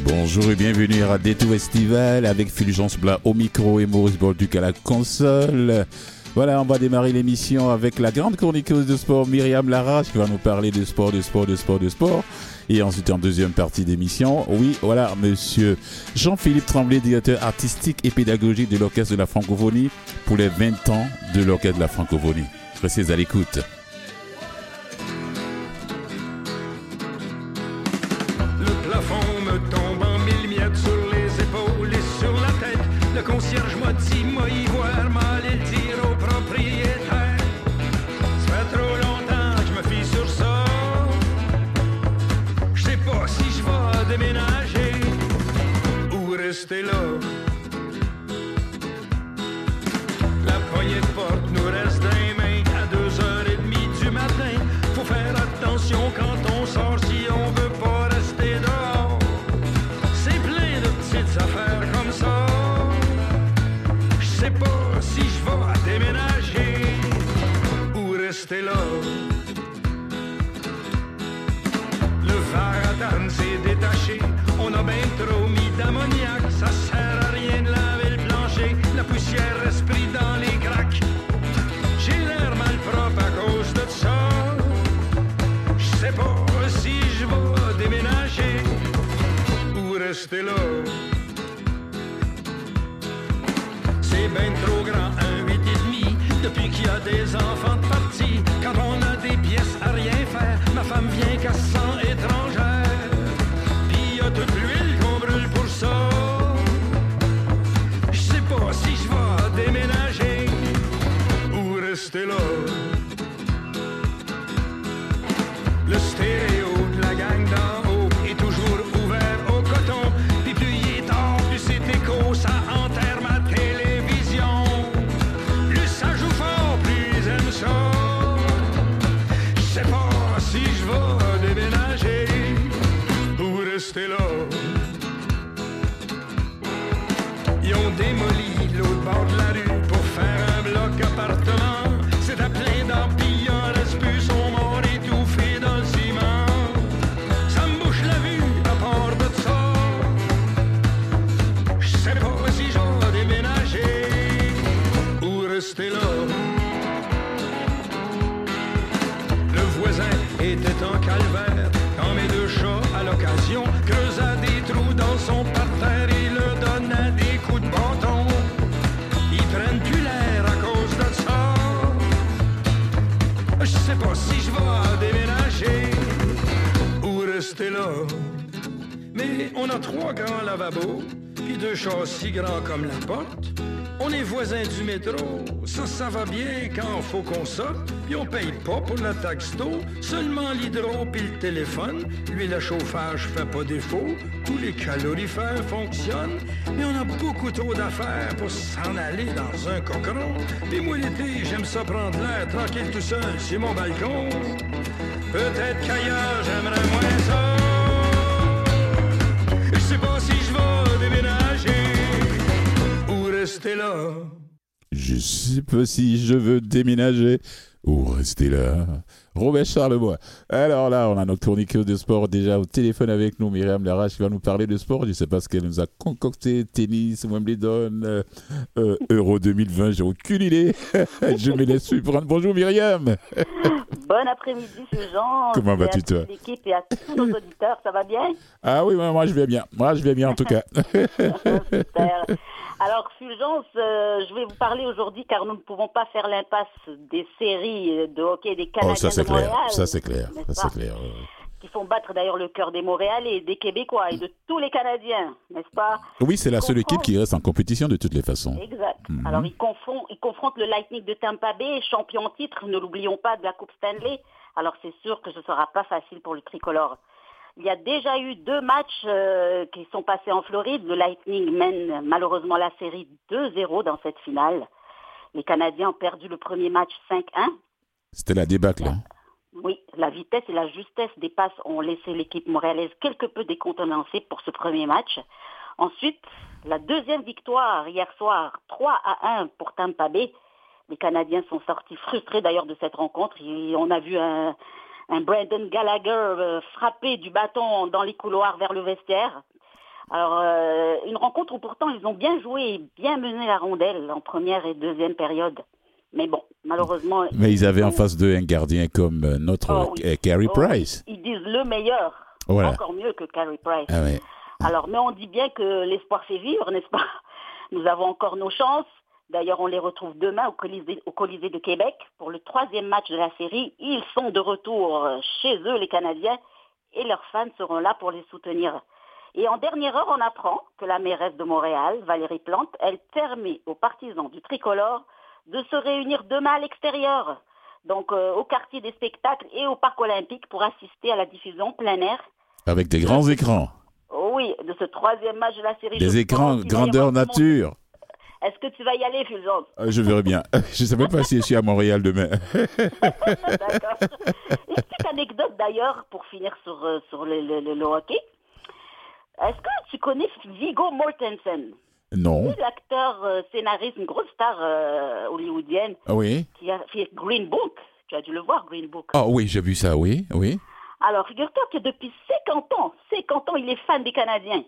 Bonjour et bienvenue à Radio Estival avec Fulgence Blas au micro et Maurice Bolduc à la console. Voilà, on va démarrer l'émission avec la grande chroniqueuse de sport Myriam Larache qui va nous parler de sport. Et ensuite, en deuxième partie d'émission, oui, voilà, monsieur Jean-Philippe Tremblay, directeur artistique et pédagogique de l'Orchestre de la Francophonie pour les 20 ans de l'Orchestre de la Francophonie. Restez à l'écoute. Le concierge m'a dit, moi y voir mal et le dire au propriétaire. Ça fait trop longtemps que je me fie sur ça. Je sais pas si je vais déménager ou rester là. La poignée de porte nous reste dans les mains à 2h30 du matin. Faut faire attention quand on sort si on veut pas rester dehors. C'est plein de petites affaires comme ça. Je sais pas si je vais déménager ou rester là. Le Varadan s'est détaché, on a bien trop mis d'ammoniac. Ça sert à rien de laver le plancher, la poussière reste prise dans les craques. J'ai l'air mal propre à cause de ça. Je sais pas si je vais déménager ou rester là. C'est ben trop grand, un 8,5. Depuis qu'il y a des enfants de partie, quand on a des pièces à rien faire, ma femme vient qu'à se sent étrangère. Puis y a toute l'huile qu'on brûle pour ça. Je sais pas si je vais déménager ou rester là. Le stéréo de la gang d'en haut est toujours ouvert au coton. Puis plus il est tard, plus c'est écho, ça enterre ma télévision. Plus ça joue fort, plus ils aiment ça. Je sais pas si je vais déménager ou rester là. Ils ont démoli l'autre bord de la rue pour faire un bloc appartement. C'est à plein d'empilles, il en reste plus, sont morts étouffés dans le ciment. Ça me bouche la vue à part de ça. Je sais pas si je vais déménager ou rester là. Le voisin était en calvaire quand mes deux chats, à l'occasion, creusaient des trous dans son parterre et le donnaient des coups de bâton. Ils prennent plus l'air à cause de ça. Je sais pas si je vais déménager ou rester là. Mais on a 3 grands lavabos, puis 2 chats si grands comme la porte. On est voisins du métro, ça va bien quand faut qu'on sorte. Puis on paye pas pour la taxe d'eau, seulement l'hydro puis le téléphone. Lui, le chauffage fait pas défaut, tous les calorifères fonctionnent. Mais on a beaucoup trop d'affaires pour s'en aller dans un cochon. Puis moi, l'été, j'aime ça prendre l'air tranquille tout seul sur mon balcon. Peut-être qu'ailleurs, j'aimerais moins ça. Je sais pas si je vais déménager ou rester là. Je sais pas si je veux déménager ou rester là. Robert Charlebois. Alors là, on a notre chroniqueuse de sport déjà au téléphone avec nous, Myriam Larache, qui va nous parler de sport. Je ne sais pas ce qu'elle nous a concocté. Tennis, Wimbledon, Euro 2020, j'ai aucune idée. Je me laisse surprendre. Bonjour Myriam. Bon après-midi, Jean. Comment vas-tu, toi? L'équipe et à tous nos auditeurs, ça va bien? Ah oui, moi je vais bien. Moi je vais bien en tout cas. Super. Alors, Fulgence, je vais vous parler aujourd'hui car nous ne pouvons pas faire l'impasse des séries de hockey des Canadiens de Montréal. Ça c'est clair. Qui font battre d'ailleurs le cœur des Montréalais, des Québécois et de tous les Canadiens, n'est-ce pas? Oui, c'est la seule équipe qui reste en compétition de toutes les façons. Exact. Alors, ils confrontent le Lightning de Tampa Bay, champion en titre, ne l'oublions pas, de la Coupe Stanley. Alors, c'est sûr que ce ne sera pas facile pour le tricolore. Il y a déjà eu 2 matchs qui sont passés en Floride. Le Lightning mène malheureusement la série 2-0 dans cette finale. Les Canadiens ont perdu le premier match 5-1. C'était la débâcle, hein? Oui, la vitesse et la justesse des passes ont laissé l'équipe montréalaise quelque peu décontenancée pour ce premier match. Ensuite, la deuxième victoire hier soir, 3-1 pour Tampa Bay. Les Canadiens sont sortis frustrés d'ailleurs de cette rencontre. Et on a vu un Brendan Gallagher frapper du bâton dans les couloirs vers le vestiaire. Alors, une rencontre où pourtant ils ont bien joué et bien mené la rondelle en première et deuxième période. Mais bon, malheureusement... Mais ils avaient en face d'eux un gardien comme notre Carey Price. Ils disent le meilleur, voilà. Encore mieux que Carey Price. Ah ouais. Alors, mais on dit bien que l'espoir fait vivre, n'est-ce pas? Nous avons encore nos chances. D'ailleurs, on les retrouve demain au Colisée de Québec pour le 3e match de la série. Ils sont de retour chez eux, les Canadiens, et leurs fans seront là pour les soutenir. Et en dernière heure, on apprend que la mairesse de Montréal, Valérie Plante, elle permet aux partisans du tricolore de se réunir demain à l'extérieur, donc au quartier des spectacles et au parc olympique pour assister à la diffusion plein air. Avec des grands écrans. Oui, de ce 3e match de la série. Des écrans grandeur nature. Est-ce que tu vas y aller, Fulgence? Je verrai bien. Je ne sais même pas si je suis à Montréal demain. D'accord. Une petite anecdote d'ailleurs, pour finir sur le hockey. Est-ce que tu connais Viggo Mortensen? Non. C'est l'acteur, scénariste, une grosse star hollywoodienne. Ah oui. Qui a fait Green Book. Tu as dû le voir, Green Book. Ah oui, j'ai vu ça, oui. Alors, figure-toi que depuis 50 ans, il est fan des Canadiens.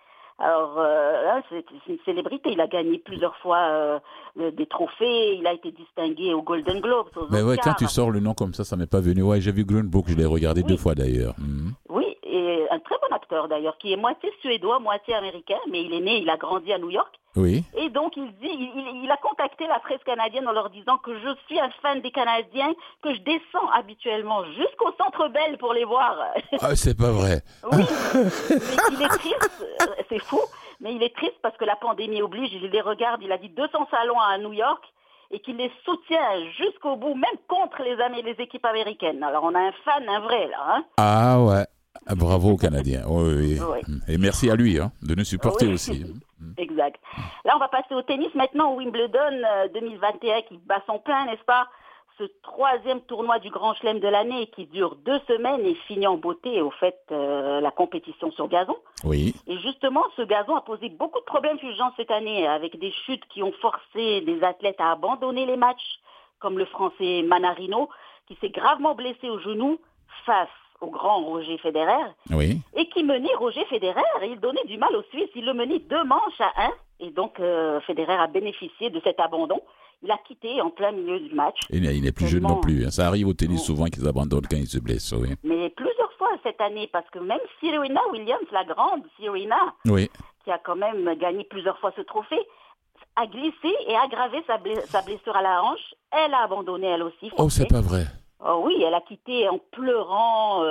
Alors, c'est une célébrité. Il a gagné plusieurs fois des trophées. Il a été distingué aux Golden Globes, aux Mais ouais, Oscars. quand tu sors le nom comme ça m'est pas venu. Ouais, j'ai vu Green Book, je l'ai regardé 2 fois d'ailleurs. Oui, et un très bon acteur d'ailleurs, qui est moitié suédois, moitié américain, mais il a grandi à New York. Oui. Et donc, il a contacté la presse canadienne en leur disant que je suis un fan des Canadiens, que je descends habituellement jusqu'au Centre Bell pour les voir. Ah, c'est pas vrai. Oui, mais il est triste, c'est fou, mais il est triste parce que la pandémie oblige, il les regarde, il a dit 200 salons à New York et qu'il les soutient jusqu'au bout, même contre les équipes américaines. Alors, on a un fan, un vrai, là. Hein. Ah ouais. Bravo aux Canadiens. Oui. Et merci à lui de nous supporter aussi. Exact. Là, on va passer au tennis maintenant, au Wimbledon 2021 qui bat son plein, n'est-ce pas? Ce 3e tournoi du Grand Chelem de l'année qui dure 2 semaines et finit en beauté, au fait, la compétition sur gazon. Oui. Et justement, ce gazon a posé beaucoup de problèmes Fulgence cette année, avec des chutes qui ont forcé des athlètes à abandonner les matchs, comme le Français Manarino, qui s'est gravement blessé au genou face au grand Roger Federer, et qui menait Roger Federer, et il donnait du mal aux Suisses, il le menait 2 manches à 1, et donc Federer a bénéficié de cet abandon. Il a quitté en plein milieu du match. Et il n'est plus jeune non plus. Ça arrive au tennis souvent qu'ils abandonnent quand ils se blessent. Oui. Mais plusieurs fois cette année, parce que même Serena Williams, la grande Serena, qui a quand même gagné plusieurs fois ce trophée, a glissé et aggravé sa blessure à la hanche. Elle a abandonné elle aussi. Oh, c'est pas vrai. Oh oui, elle a quitté en pleurant,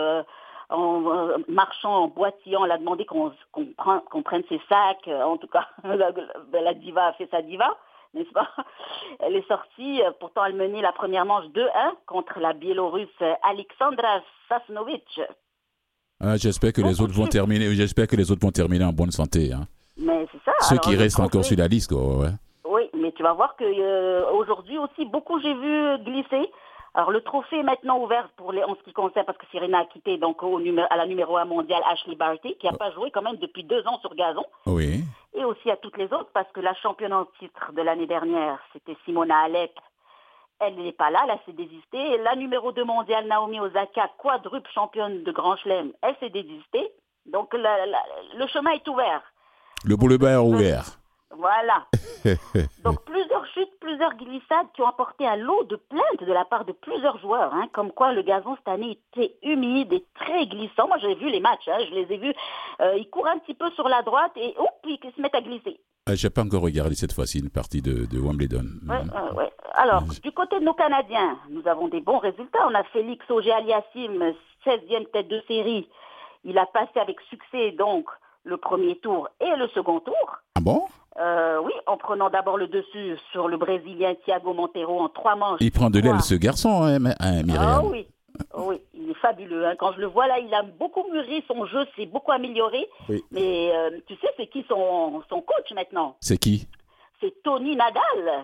en marchant, en boitillant. Elle a demandé qu'on prenne ses sacs. En tout cas, la diva a fait sa diva, n'est-ce pas? Elle est sortie. Pourtant, elle menait la première manche 2-1 contre la Biélorusse Alexandra Sasnovic. J'espère que les autres vont terminer. J'espère que les autres vont terminer en bonne santé. Hein. Mais c'est ça. Ceux qui restent encore sur la liste, quoi. Ouais. Oui, mais tu vas voir que aujourd'hui aussi, beaucoup j'ai vu glisser. Alors, le trophée est maintenant ouvert en ce qui concerne, parce que Serena a quitté donc, à la numéro 1 mondiale Ashley Barty, qui n'a pas joué quand même depuis 2 ans sur gazon. Oui. Et aussi à toutes les autres, parce que la championne en titre de l'année dernière, c'était Simona Halep. Elle n'est pas là, elle s'est désistée. Et la numéro 2 mondiale Naomi Osaka, quadruple championne de Grand Chelem, elle s'est désistée. Donc, le chemin est ouvert. Le boulevard est ouvert. Voilà. Donc plusieurs chutes, plusieurs glissades qui ont apporté un lot de plaintes de la part de plusieurs joueurs, comme quoi le gazon cette année était humide et très glissant. Moi j'ai vu les matchs, je les ai vus, ils courent un petit peu sur la droite et puis ils se mettent à glisser. J'ai pas encore regardé cette fois-ci une partie de Wimbledon. Ouais. Alors, du côté de nos Canadiens, nous avons des bons résultats. On a Félix Auger-Aliassime, 16e tête de série. Il a passé avec succès donc le premier tour et le second tour. Ah bon? Oui, en prenant d'abord le dessus sur le Brésilien Thiago Monteiro en 3 manches. Il prend de l'aile ce garçon, Myriam. Ah oui, il est fabuleux. Quand je le vois là, il a beaucoup mûri, son jeu s'est beaucoup amélioré. Oui. Mais tu sais, c'est qui son coach maintenant? C'est qui? C'est Tony Nadal,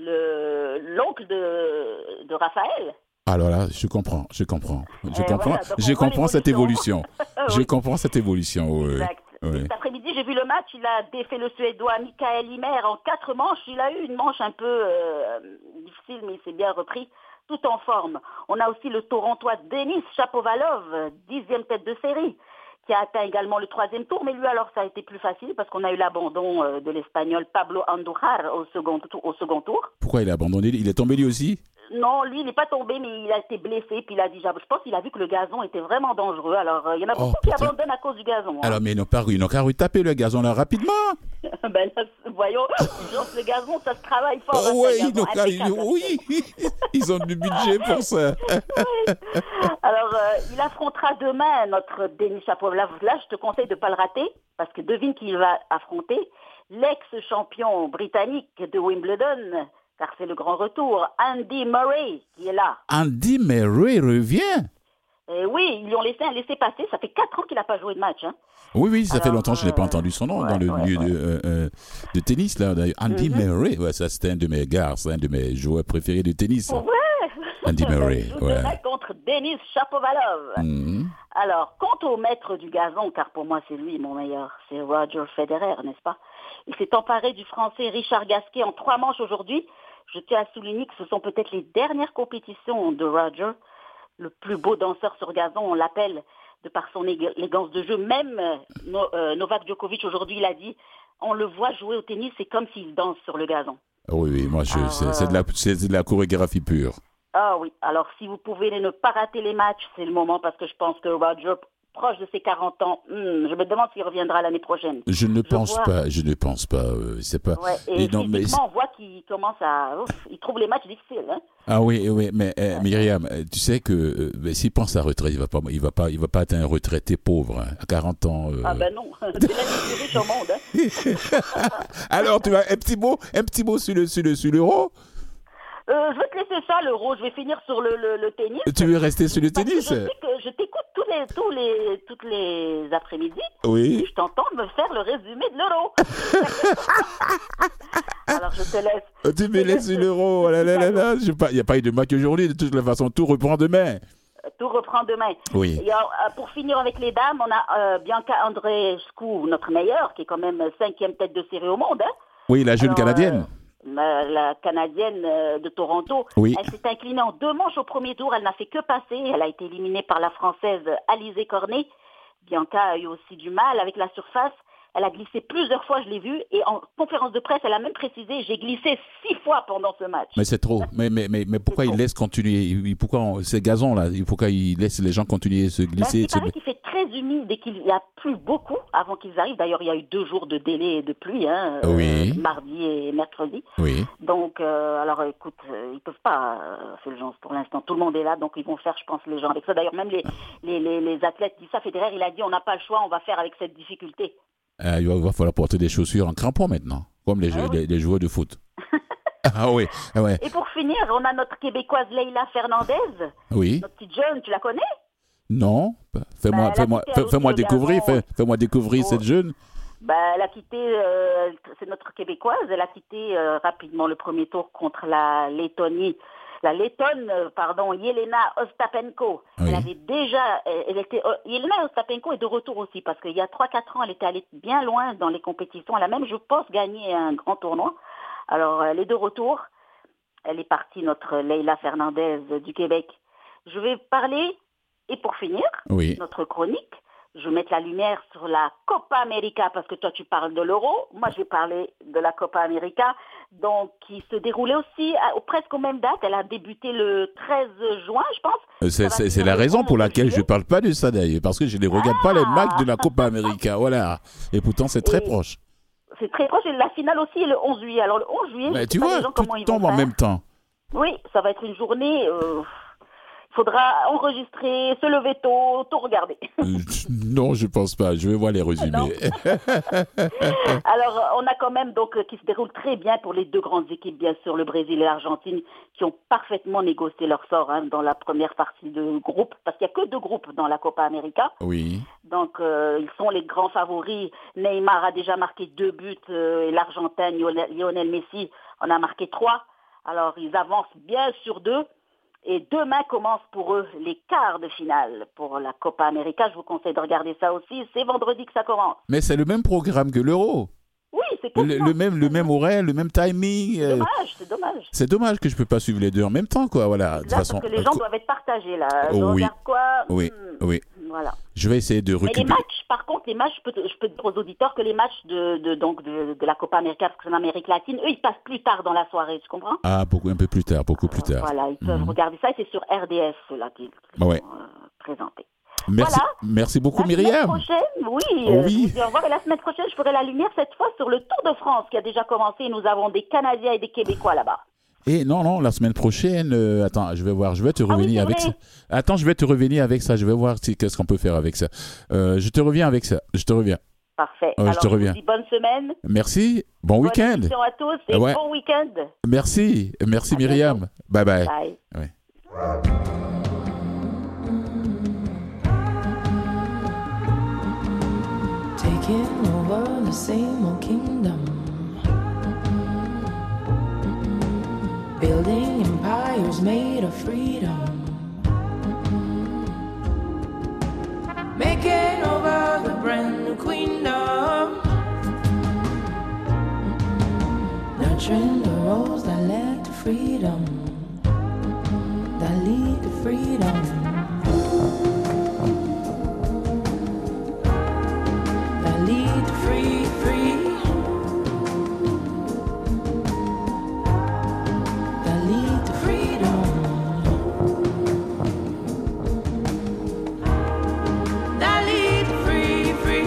l'oncle de Raphaël. Alors là, je comprends cette évolution. Je comprends cette évolution. Oui. Exact. Oui. Cet après-midi, j'ai vu le match, il a défait le Suédois Mikael Ymer en 4 manches. Il a eu une manche un peu difficile, mais il s'est bien repris, tout en forme. On a aussi le Torontois Denis Shapovalov, 10e tête de série, qui a atteint également le 3e tour. Mais lui, alors, ça a été plus facile parce qu'on a eu l'abandon de l'Espagnol Pablo Andújar au second tour. Pourquoi il a abandonné? Il est tombé lui aussi? Non, lui, il n'est pas tombé, mais il a été blessé. Puis il a dit, je pense qu'il a vu que le gazon était vraiment dangereux. Alors, il y en a beaucoup qui abandonnent à cause du gazon. Alors, mais ils n'ont qu'à retaper le gazon là rapidement. Ben là, voyons, le gazon, ça se travaille fort. Oui, ils ont du budget pour ça. Oui. Alors, il affrontera demain notre Denis Shapovalov. Là, je te conseille de ne pas le rater, parce que devine qui il va affronter. L'ex-champion britannique de Wimbledon, car c'est le grand retour, Andy Murray, qui est là. Andy Murray revient? Oui, ils lui ont laissé un laissez-passer. Ça fait 4 ans qu'il n'a pas joué de match. Hein. Oui, ça fait longtemps que je n'ai pas entendu son nom dans le milieu de tennis. Là, Andy Murray, ça c'était un de mes gars, c'est un de mes joueurs préférés de tennis. Ouais. Andy Murray, contre Denis Shapovalov. Alors, quant au maître du gazon, car pour moi c'est lui mon meilleur, c'est Roger Federer, n'est-ce pas? Il s'est emparé du Français Richard Gasquet en 3 manches aujourd'hui. Je tiens à souligner que ce sont peut-être les dernières compétitions de Roger. Le plus beau danseur sur gazon, on l'appelle, de par son élégance de jeu. Même Novak Djokovic, aujourd'hui, il a dit, on le voit jouer au tennis, c'est comme s'il danse sur le gazon. Oui, moi, c'est de la chorégraphie pure. Ah oui, alors si vous pouvez ne pas rater les matchs, c'est le moment, parce que je pense que Roger, proche de ses 40 ans, je me demande s'il reviendra l'année prochaine. Je ne pense pas. C'est pas. Ouais, et physiquement, on voit qu'il commence il trouve les matchs difficiles. Hein. Ah oui, mais Myriam, tu sais que s'il pense à retraite, il va pas être un retraité pauvre à 40 ans. Ah ben non, c'est l'un des plus riches au monde. Hein. Alors, tu as un petit mot sur l'euro. Je vais te laisser ça, l'euro. Je vais finir sur le tennis. Tu veux rester sur le tennis? Je t'écoute toutes les après-midi. Oui. Et je t'entends me faire le résumé de l'euro. Alors, je te laisse. Tu me laisses sur l'euro. Oh là. Il n'y a pas eu de match aujourd'hui. De toute façon, tout reprend demain. Tout reprend demain. Oui. Et pour finir avec les dames, on a Bianca Andreescu, notre meilleure, qui est quand même 5e tête de série au monde. Hein. Oui, la jeune Canadienne. La Canadienne de Toronto, Elle s'est inclinée en 2 manches au premier tour, elle n'a fait que passer, elle a été éliminée par la Française Alizé Cornet. Bianca a eu aussi du mal avec la surface, elle a glissé plusieurs fois, je l'ai vu, et en conférence de presse, elle a même précisé, j'ai glissé 6 fois pendant ce match. Mais c'est trop, mais pourquoi il laisse continuer, pourquoi ces gazons-là, pourquoi il laisse les gens continuer à se glisser? Il paraît qu'il fait très humide et qu'il y a plu beaucoup avant qu'ils arrivent. D'ailleurs, il y a eu 2 jours de délai de pluie, mardi et mercredi. Oui. Donc, alors écoute, ils peuvent pas, Fulgence, pour l'instant. Tout le monde est là, donc ils vont faire, je pense, les gens avec ça. D'ailleurs, même les athlètes disent ça. Federer, il a dit, on n'a pas le choix, on va faire avec cette difficulté. Il va falloir porter des chaussures en crampons maintenant, comme les joueurs de foot. Ah oui. Et pour finir, on a notre Québécoise Leila Fernandez. Oui. Notre petite jeune, tu la connais? Non. Fais-moi découvrir cette jeune. Elle a quitté, c'est notre Québécoise, elle a quitté rapidement le premier tour contre la Lettonne, Yelena Ostapenko. Oui. Yelena Ostapenko est de retour aussi, parce qu'il y a 3-4 ans, elle était allée bien loin dans les compétitions. Elle a même, je pense, gagné un grand tournoi. Alors, elle est de retour. Elle est partie, notre Leila Fernandez du Québec. Je vais parler, et pour finir, notre chronique, je vais mettre la lumière sur la Copa América, parce que toi, tu parles de l'Euro. Moi, je vais parler de la Copa América, donc qui se déroulait aussi presque aux mêmes dates. Elle a débuté le 13 juin, je pense. C'est la raison pour laquelle je ne parle pas de ça, d'ailleurs, parce que je ne regarde pas les matchs de la Copa América. Voilà. Et pourtant, c'est très proche. C'est très proche, et la finale aussi est le 11 juillet. Alors, le 11 juillet, mais tu vois, tout tombe en même temps. Oui, ça va être une journée... Il faudra enregistrer, se lever tôt, tout regarder. Non, je pense pas. Je vais voir les résumés. Alors, on a quand même qui se déroule très bien pour les 2 grandes équipes, bien sûr, le Brésil et l'Argentine, qui ont parfaitement négocié leur sort dans la première partie de groupe, parce qu'il n'y a que 2 groupes dans la Copa América. Oui. Donc, ils sont les grands favoris. Neymar a déjà marqué 2 buts et l'Argentin, Lionel Messi, en a marqué 3. Alors, ils avancent bien sur 2. Et demain commencent pour eux les quarts de finale pour la Copa América. Je vous conseille de regarder ça aussi. C'est vendredi que ça commence. Mais c'est le même programme que l'Euro. Oui, c'est le même horaire, le même timing. C'est dommage. C'est dommage que je ne peux pas suivre les 2 en même temps, quoi. Voilà. De toute façon, parce que les gens doivent être partagés, là. Oui. Regarde quoi Oui. Voilà. Je vais essayer de Mais les récupérer. matchs, par contre, je peux dire aux auditeurs que les matchs de la Copa América, parce que c'est en Amérique latine, eux, ils passent plus tard dans la soirée, tu comprends? Ah, un peu plus tard, beaucoup plus tard. Voilà, ils peuvent regarder ça et c'est sur RDS, là, qu'ils sont Ouais. présentés. Merci, Voilà. merci beaucoup, La Myriam. semaine prochaine, oui, Oui. je vous dis au revoir. Et la semaine prochaine, je ferai la lumière cette fois sur le Tour de France qui a déjà commencé. Et nous avons des Canadiens et des Québécois là-bas. Et non, la semaine prochaine, attends, je vais te revenir avec ça. vrai. Attends, je vais te revenir avec ça, je vais voir qu'est-ce qu'on peut faire avec ça. Je te reviens avec ça, je te reviens. Parfait. Je Alors, te reviens. vous dis bonne semaine. Merci, bon Bonne week-end. émission à tous et Ouais. bon week-end. Merci À Myriam. Bye bye. Bye. Ouais. Taking over the same old kingdom, building empires made of freedom, making over the brand new queendom, nurturing the roads that lead to freedom, that lead to freedom. Lead to free. That lead to freedom. That lead to free.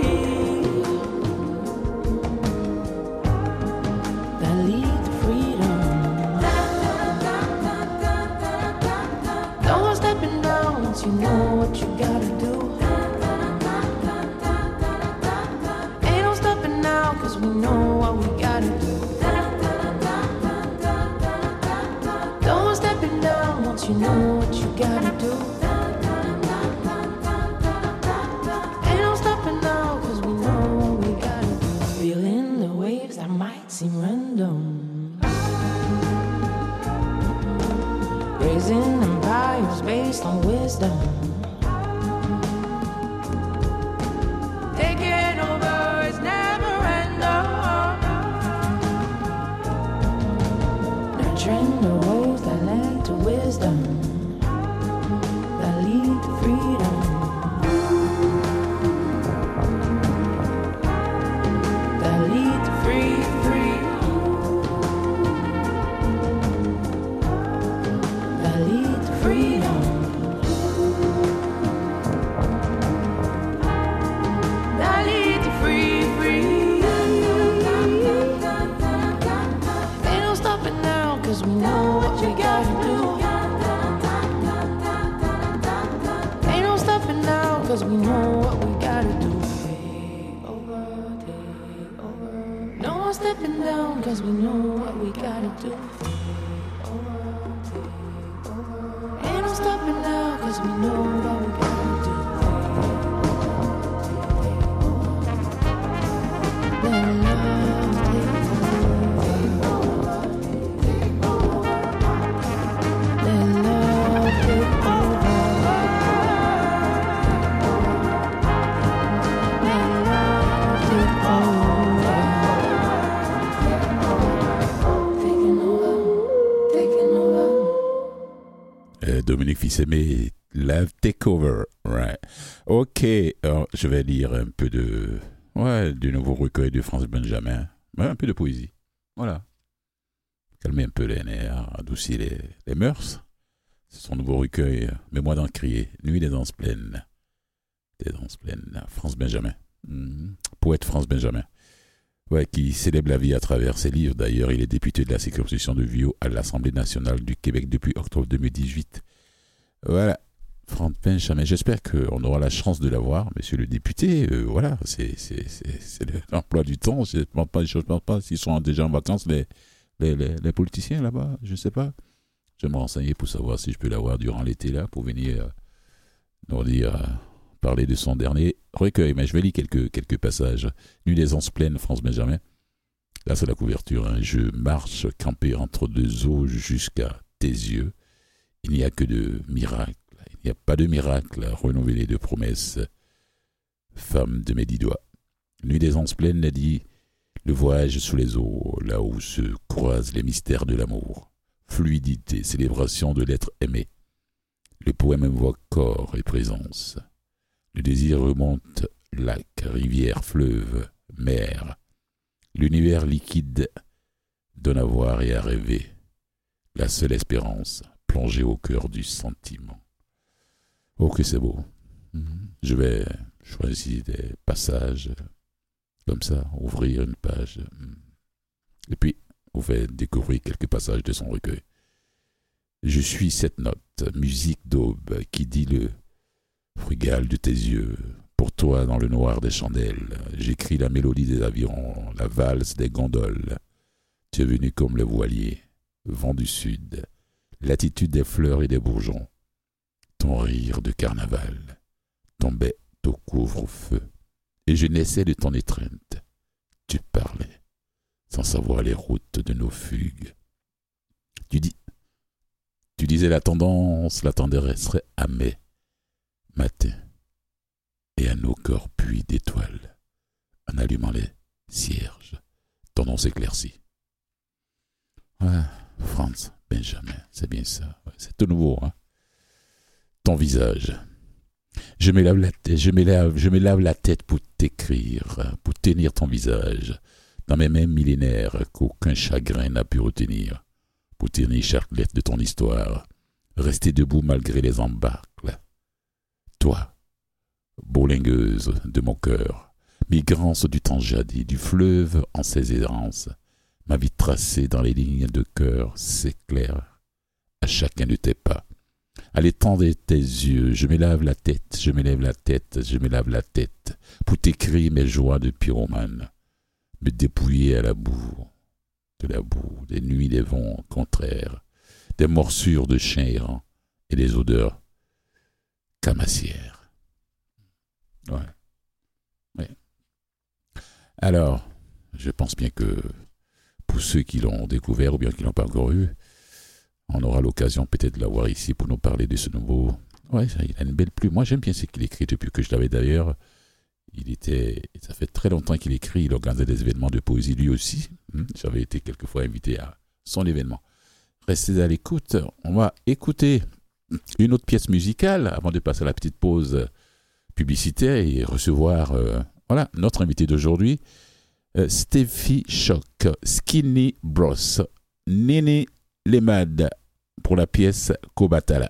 That lead to freedom. Don't stepping down once you know what you gotta do. Cause we know what we gotta do. Don't stepping down once you know what you gotta do. Ain't no stopping now cause we know what we gotta do. Feeling the waves that might seem random, raising empires based on wisdom. Nurturing the roads that lead to wisdom, that lead to freedom, that lead to free. That lead to freedom. That lead to free. Cause we know what we gotta do. Ain't no stopping now cause we know what we gotta do. Take over. No more stepping down cause we know what we gotta do. Take over. Ain't no stopping now cause we know what we gotta do. Let love take over. Dominique Fils-Aimé, Love Takeover. Right. Ok, alors, je vais lire un peu du nouveau recueil de France Benjamin. Ouais, un peu de poésie. Voilà. Calmer un peu les nerfs, adoucir les mœurs. C'est son nouveau recueil, Mémoire d'en crier, Nuit des danses pleines. Des danses pleines. France Benjamin. Poète France Benjamin. Ouais, qui célèbre la vie à travers ses livres. D'ailleurs, il est député de la circonscription de Viau à l'Assemblée nationale du Québec depuis octobre 2018. Voilà, France Benjamin. J'espère qu'on aura la chance de l'avoir, monsieur le député. Voilà, c'est l'emploi du temps. Je ne pense pas s'ils sont déjà en vacances, les politiciens là-bas. Je ne sais pas. Je vais me renseigner pour savoir si je peux l'avoir durant l'été là, pour venir nous dire... parler de son dernier recueil, mais je vais lire quelques passages. Nuit des anses pleines, France Benjamin. Là, c'est la couverture. Hein. Je marche campé entre deux eaux jusqu'à tes yeux. Il n'y a que de miracles. Il n'y a pas de miracle renouvelé de promesses. Femme de mes 10 doigts. Nuit des anses pleines, dit le voyage sous les eaux, là où se croisent les mystères de l'amour. Fluidité, célébration de l'être aimé. Le poème invoque corps et présence. Le désir remonte lac, rivière, fleuve, mer. L'univers liquide donne à voir et à rêver. La seule espérance plongée au cœur du sentiment. Oh que c'est beau. Je vais choisir des passages comme ça, ouvrir une page. Et puis, vous faites découvrir quelques passages de son recueil. Je suis cette note, musique d'aube, qui dit le frugal de tes yeux. Pour toi, dans le noir des chandelles, j'écris la mélodie des avirons, la valse des gondoles. Tu es venu comme le voilier, vent du sud, l'attitude des fleurs et des bourgeons. Ton rire de carnaval tombait au couvre-feu, et je naissais de ton étreinte. Tu parlais, sans savoir les routes de nos fugues. Tu disais la tendresse serait à mai, matin, et à nos corps puits d'étoiles, en allumant les cierges, ton nom s'éclaircit. Ouais, Franz Benjamin, c'est bien ça, ouais, c'est tout nouveau, hein. Ton visage. Je me lave la tête pour t'écrire, pour tenir ton visage, dans mes mains millénaires qu'aucun chagrin n'a pu retenir, pour tenir chaque lettre de ton histoire, rester debout malgré les embâcles. Toi, bourlingueuse de mon cœur, migrance du temps jadis, du fleuve en ses errances, ma vie tracée dans les lignes de cœur s'éclaire à chacun de tes pas. À l'étang de tes yeux, je me lave la tête, je me lève la tête, je me lave la tête, pour t'écrire mes joies de pyromane, me dépouiller à la boue, des nuits des vents contraires, des morsures de chiens errants et des odeurs camassières. Ouais. Alors, je pense bien que pour ceux qui l'ont découvert ou bien qui l'ont pas encore eu, on aura l'occasion peut-être de l'avoir ici pour nous parler de ce nouveau. Ouais, il a une belle plume. Moi, j'aime bien ce qu'il écrit depuis que je l'avais d'ailleurs. Ça fait très longtemps qu'il écrit. Il organisait des événements de poésie lui aussi. J'avais été quelquefois invité à son événement. Restez à l'écoute. On va écouter une autre pièce musicale avant de passer à la petite pause publicitaire et recevoir notre invité d'aujourd'hui, Steffi Choc, Skinny Bros, Néné Lemad pour la pièce Kobatala.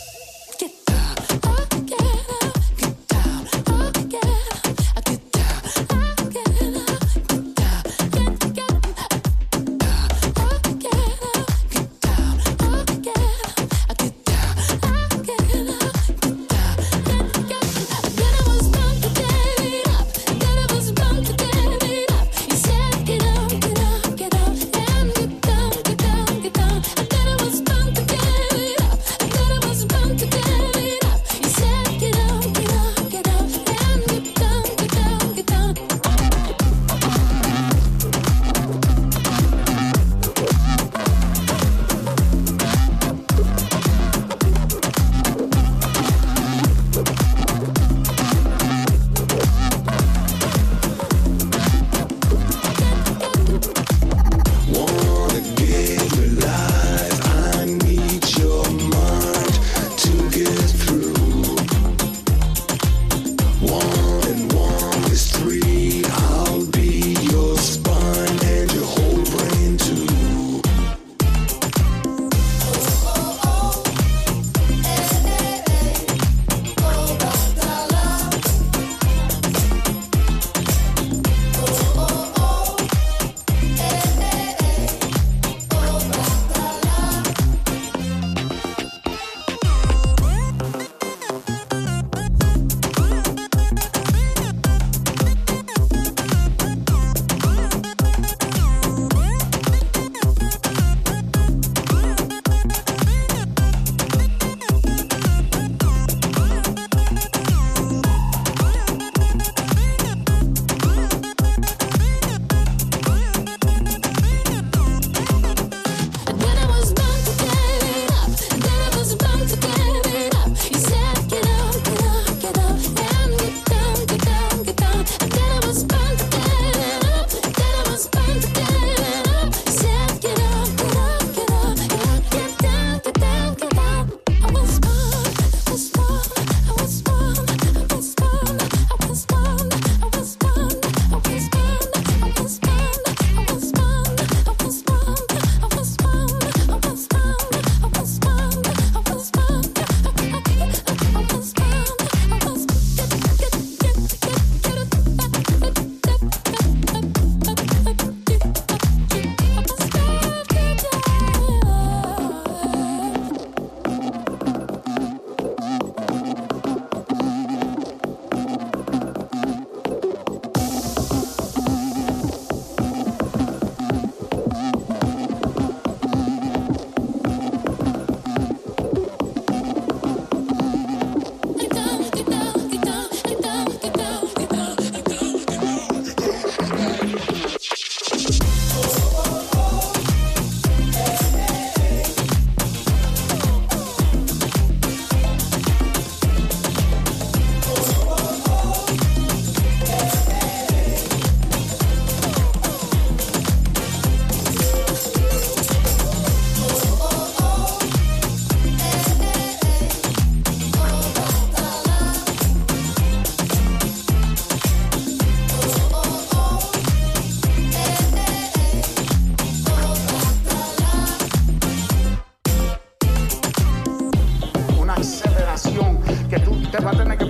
Get down,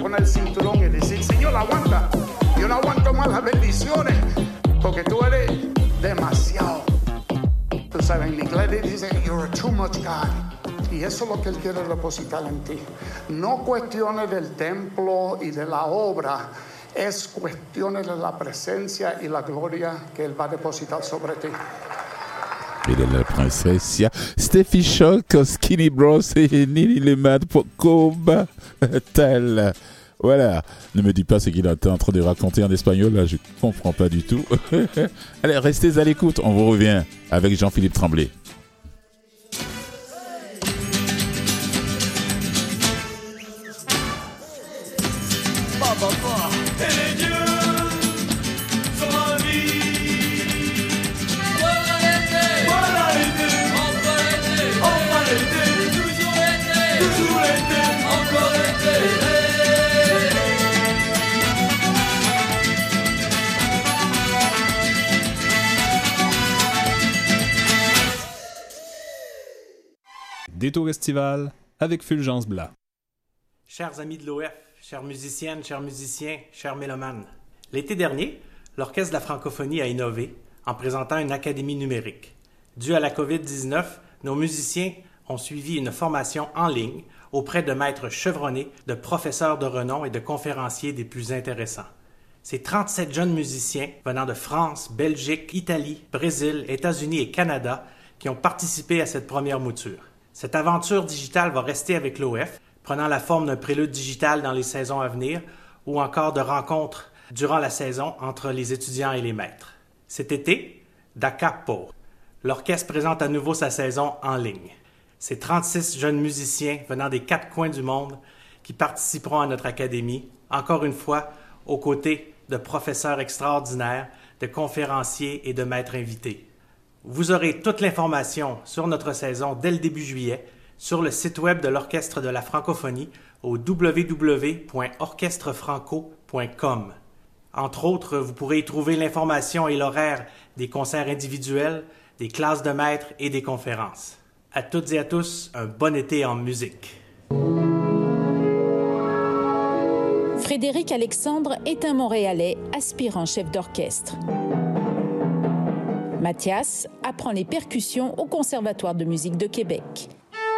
poner el cinturón y decir, Señor, aguanta, yo no aguanto más las bendiciones, porque tú eres demasiado. Tú sabes, en inglés dicen, you're too much God. Y eso es lo que Él quiere depositar en ti. No cuestiones del templo y de la obra, es cuestiones de la presencia y la gloria que Él va a depositar sobre ti. Et de la princesse, Steffi Shock, Skinny Bros et Nili Lemad pour combattre. Voilà, ne me dis pas ce qu'il est en train de raconter en espagnol, là je comprends pas du tout. Allez, restez à l'écoute, on vous revient avec Jean-Philippe Tremblay. Détour estival avec Fulgence Blas. Chers amis de l'OF, chères musiciennes, chers musiciens, chers mélomanes, l'été dernier, l'Orchestre de la francophonie a innové en présentant une académie numérique. Dû à la COVID-19, nos musiciens ont suivi une formation en ligne auprès de maîtres chevronnés, de professeurs de renom et de conférenciers des plus intéressants. Ces 37 jeunes musiciens venant de France, Belgique, Italie, Brésil, États-Unis et Canada qui ont participé à cette première mouture. Cette aventure digitale va rester avec l'OF, prenant la forme d'un prélude digital dans les saisons à venir ou encore de rencontres durant la saison entre les étudiants et les maîtres. Cet été, Da Capo, l'orchestre présente à nouveau sa saison en ligne. Ces 36 jeunes musiciens venant des 4 coins du monde qui participeront à notre académie, encore une fois, aux côtés de professeurs extraordinaires, de conférenciers et de maîtres invités. Vous aurez toute l'information sur notre saison dès le début juillet sur le site web de l'Orchestre de la francophonie au www.orchestrefranco.com. Entre autres, vous pourrez y trouver l'information et l'horaire des concerts individuels, des classes de maîtres et des conférences. À toutes et à tous, un bon été en musique. Frédéric Alexandre est un Montréalais aspirant chef d'orchestre. Mathias apprend les percussions au Conservatoire de musique de Québec.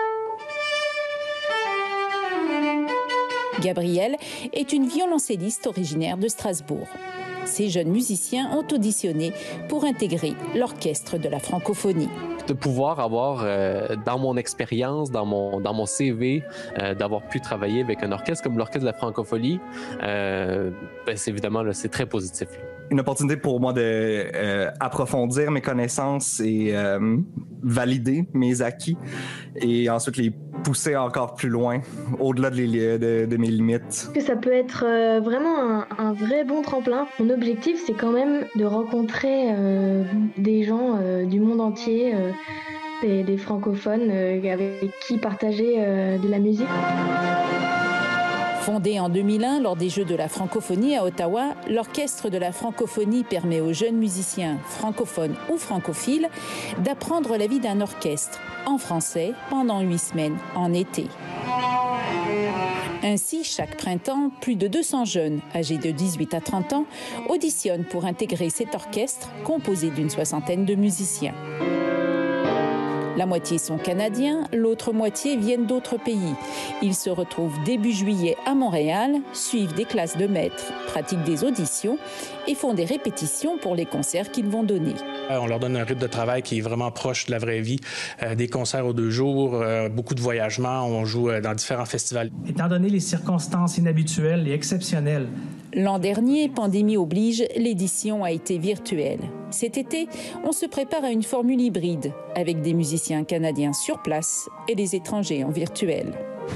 Gabrielle est une violoncelliste originaire de Strasbourg. Ces jeunes musiciens ont auditionné pour intégrer l'Orchestre de la francophonie. De pouvoir avoir, dans mon expérience, dans mon CV, d'avoir pu travailler avec un orchestre comme l'Orchestre de la francophonie, c'est évidemment, là, c'est très positif. Une opportunité pour moi d'approfondir mes connaissances et valider mes acquis et ensuite les pousser encore plus loin, au-delà de mes limites. Ça peut être vraiment un vrai bon tremplin. Mon objectif, c'est quand même de rencontrer des gens du monde entier, des francophones avec qui partager de la musique. Fondé en 2001 lors des Jeux de la francophonie à Ottawa, l'Orchestre de la francophonie permet aux jeunes musiciens, francophones ou francophiles, d'apprendre la vie d'un orchestre en français pendant 8 semaines en été. Ainsi, chaque printemps, plus de 200 jeunes, âgés de 18 à 30 ans, auditionnent pour intégrer cet orchestre composé d'une 60aine de musiciens. La moitié sont canadiens, l'autre moitié viennent d'autres pays. Ils se retrouvent début juillet à Montréal, suivent des classes de maîtres, pratiquent des auditions et font des répétitions pour les concerts qu'ils vont donner. On leur donne un rythme de travail qui est vraiment proche de la vraie vie. Des concerts aux 2 jours, beaucoup de voyagements, on joue dans différents festivals. Étant donné les circonstances inhabituelles et exceptionnelles, l'an dernier, pandémie oblige, l'édition a été virtuelle. Cet été, on se prépare à une formule hybride, avec des musiciens canadiens sur place et des étrangers en virtuel.